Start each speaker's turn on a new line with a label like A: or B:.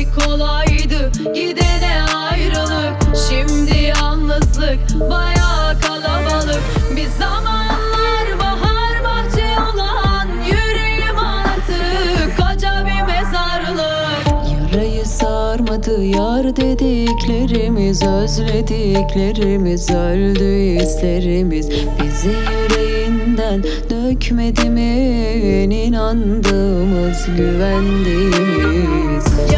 A: kolaydı gidene ayrılık. Şimdi yalnızlık bayağı kalabalık. Bir zamanlar bahar bahçe olan yüreğim artık koca bir mezarlık. Yarayı sarmadı yar dediklerimiz, özlediklerimiz, öldü hislerimiz. Bizi yüreğinden dökmedi mi en inandığımız, güvendiğimiz.